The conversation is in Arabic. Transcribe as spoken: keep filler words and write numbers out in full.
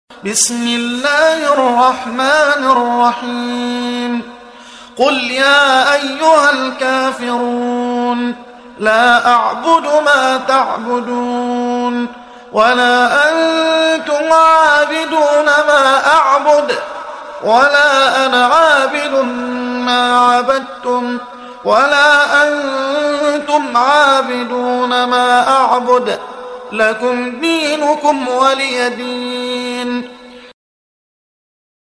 بسم الله الرحمن الرحيم قل يا أيها الكافرون لا أعبد ما تعبدون ولا أنتم عابدون ما أعبد ولا أنا عابد ما عبدتم ولا أنتم عابدون ما أعبد لكم دينكم ولي دين.